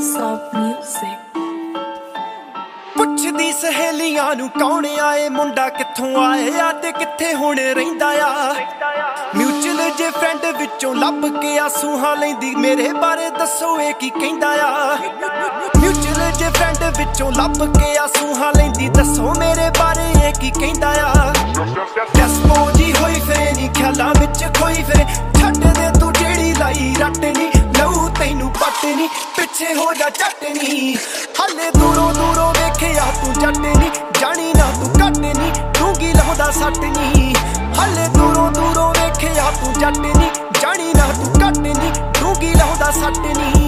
Soft music. ਪੁੱਛਦੀ ਸਹੇਲੀਆਂ ਨੂੰ ਕੌਣ ਆਏ, ਮੁੰਡਾ ਕਿੱਥੋਂ ਆਇਆ ਤੇ ਕਿੱਥੇ ਹੁਣ ਰਹਿੰਦਾ ਆ। ਮਿਊਚੁਅਲ ਜੇ ਫਰੈਂਡ ਵਿੱਚੋਂ ਲੱਭ ਕੇ ਆਸੂਹਾਂ ਲੈਂਦੀ, ਮੇਰੇ ਬਾਰੇ ਦੱਸੋ ਇਹ ਕੀ ਕਹਿੰਦਾ ਆ। ਮਿਊਚੁਅਲ ਜੇ ਫਰੈਂਡ ਵਿੱਚੋਂ ਲੱਭ ਕੇ ਆਸੂਹਾਂ ਲੈਂਦੀ, ਦੱਸੋ ਮੇਰੇ ਬਾਰੇ ਇਹ ਕੀ ਕਹਿੰਦਾ ਆ। ਡੈਸਪੋ ਜੀ ਹੋਈ ਫਿਰੇ ਨੀ ਖਿਆਲਾਂ ਵਿੱਚ ਖੋਈ ਫਿਰੇ, ਛੱਡ ਦੇ ਤੂੰ ਜਿਹੜੀ ਲਾਈ ਰੱਟ ਨੀ, ਲਊ ਤੈਨੂੰ ਪੱਟ ਨੀ, ਪਿੱਛੇ ਹੋ ਜਾ ਝੱਟ ਨੀ। ਹਾਲੇ ਦੂਰੋਂ ਦੂਰੋਂ ਵੇਖਿਆ ਤੂੰ ਜੱਟ ਨੀ, ਜਾਣੀ ਨਾ ਤੂੰ ਘੱਟ ਨੀ, ਡੂੰਗੀ ਲਾਉਂਦਾ ਸੱਟ ਨੀ। ਹਾਲੇ ਦੂਰੋਂ ਦੂਰੋਂ ਵੇਖਿਆ ਤੂੰ ਜੱਟ ਨੀ, ਜਾਣੀ ਨਾ ਤੂੰ ਘੱਟ ਨੀ, ਡੂੰਗੀ ਲਾਉਂਦਾ ਸੱਟ ਨੀ।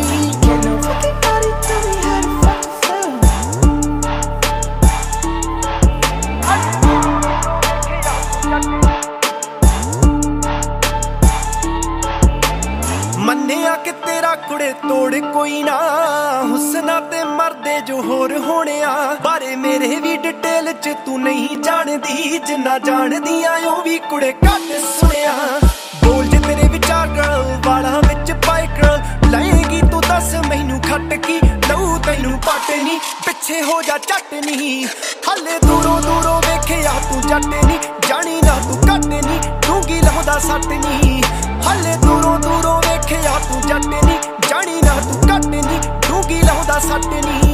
ਮੰਨਿਆ ਕਿ ਤੇਰਾ ਕੁੜੇ ਤੋੜ ਕੋਈ ਨਾ, ਹੁਸਨਾ ਤੇ ਮਰਦੇ ਜੋ ਹੋਰ ਹੋਣਿਆ, ਬਾਰੇ ਮੇਰੇ ਵੀ ਡਿਟੇਲ ਚ ਤੂੰ ਨਹੀਂ ਜਾਣਦੀ, ਜਿੰਨਾ ਜਾਣਦੀ ਆ ਉਹ ਵੀ ਕੁੜੇ ਘੱਟ ਸੁਣਿਆ। ਬੋਲ ਜੇ ਤੇਰੇ ਵਿਚਾਰ ਗਰਲ, ਵਾਲਾਂ ਵਿੱਚ ਪਾਏ ਕਰਲ, ਲਏਗੀ ਤੂੰ ਦੱਸ ਮੈਨੂੰ ਖੱਟ ਕੀ, ਲਊ ਤੈਨੂੰ ਪੱਟ ਨੀ, ਪਿੱਛੇ ਹੋ ਜਾ ਝੱਟ ਨੀ। ਹਾਲੇ ਦੂਰੋਂ ਦੂਰੋਂ ਵੇਖਿਆ ਤੂੰ ਜੱਟ ਨੀ, ਜਾਣੀ ਨਾ ਤੂੰ ਘੱਟ ਨੀ, ਡੂੰਗੀ ਲਾਉਂਦਾ ਸੱਟ ਨੀ। ਹਾਲੇ ਦੂਰੋਂ ਦੂਰੋਂ ਵੇਖਿਆ ਤੂੰ ਜੱਟ ਨੀ, ਜਾਣੀ ਨਾ ਤੂੰ ਘੱਟ ਨੀ, ਡੂੰਗੀ ਲਾਉਂਦਾ ਸੱਟ ਨੀ।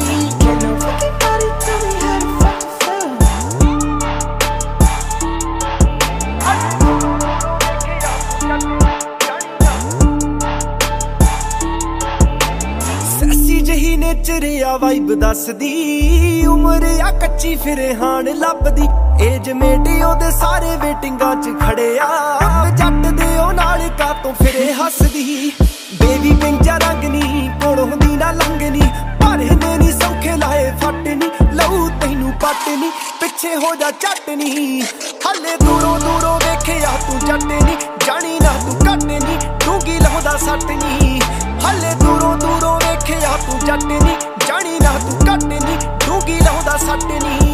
ਸੈਸੀ ਜਹੀ ਨੇਚਰ ਆ ਵਾਈਬ ਦੱਸਦੀ, ਉਮਰ ਆ ਕੱਚੀ ਫਿਰ ਹਾਣ ਲੱਭਦੀ, ਏਜ ਮੇਟੀ ਉਹਦੇ ਸਾਰੇ ਵੇਟਿੰਗਾਂ ਚ ਖੜੇ ਆ, ਜੱਟ ਦੇ ਉਹ ਨਾਲ ਕਾਤੋਂ ਫਿਰੇ ਹੱਸਦੀ। ਬੇਬੀ ਪਿੰਜਾ ਰੰਗ ਨੀ, ਕੋਲੋਂ ਦੀ ਨਾ ਲੰਘਨੀ, ਭਾਰੇ ਨੇ ਨੀ ਸੌਖੇ ਲਾਏ ਫੱਟ ਨੀ, ਲਊ ਤੈਨੂੰ ਪੱਟ ਨੀ, ਪਿੱਛੇ ਹੋ ਜਾ ਝੱਟ ਨੀ। ਹਾਲੇ ਦੂਰੋਂ ਦੂਰੋਂ ਵੇਖਿਆ ਤੂੰ ਜੱਟ ਨੀ, ਜਾਣੀ ਨਾ ਤੂੰ ਘੱਟ ਨੀ, ਡੂੰਗੀ ਲਾਉਂਦਾ ਸੱਟ ਨੀ। ਹਾਲੇ ਦੂਰੋਂ ਦੂਰੋਂ ਵੇਖਿਆ ਤੂੰ ਜੱਟ ਨੀ, ਜਾਣੀ ਨਾ ਤੂੰ ਘੱਟ ਨੀ, ਡੂੰਗੀ ਲਾਉਂਦਾ ਸੱਟ ਨੀ।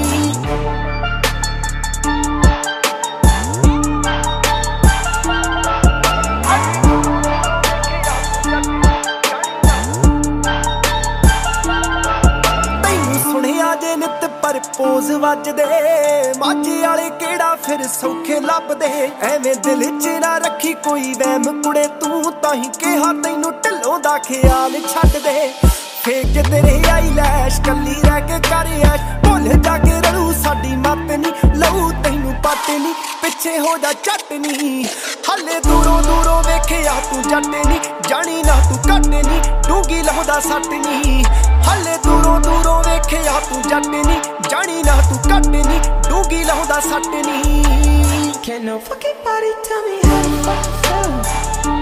ਨਿਤ ਪਰ ਪੋਜ਼ ਵੱਜਦੇ, ਮਾਝੇ ਵਾਲੇ ਕਿਹੜਾ ਫਿਰ ਸੌਖੇ ਲੱਭਦੇ, ਐਵੇਂ ਦਿਲ ਚ ਨਾ ਰੱਖੀ ਕੋਈ ਵਹਿਮ ਕੁੜੇ ਤੂੰ, ਤਾਹੀਂ ਕਿਹਾ ਤੈਨੂੰ ਢਿੱਲੋਂ ਦਾ ਖਿਆਲ ਛੱਡ ਦੇ। ਫੇਕ ਤੇਰੇ ਆਈਲੈਸ਼ ਕੱਲੀ ਰਹਿ ਕੇ ਕਰ ਐਸ਼, ਭੁੱਲ ਜਾ ਕੇ ਰਲੂ ਸਾਡੀ ਮੱਤ ਨੀ, ਲਊ ਤੈਨੂੰ ਪੱਟ ਨੀ, ਪਿੱਛੇ ਹੋ ਜਾ ਝੱਟ ਨੀ। ਹਾਲੇ ਦੂਰੋਂ ਦੂਰੋਂ ਵੇਖਿਆ ਤੂੰ ਜੱਟ ਨੀ, ਜਾਣੀ ਨਾ ਤੂੰ ਘੱਟ ਨੀ, ਡੂੰਗੀ ਲਾਉਂਦਾ ਸੱਟ ਨੀ। ਹਾਲੇ ਦੂਰੋਂ ਦੂਰੋਂ ਵੇਖਿਆ ਤੂੰ ਜੱਟ ਨੀ, ਜਾਣੀ ਨਾ ਤੂੰ ਘੱਟ ਨੀ, ਡੂੰਗੀ ਲਾਉਂਦਾ ਸੱਟ ਨੀ। Can no fucking body tell me how to fuck yourself?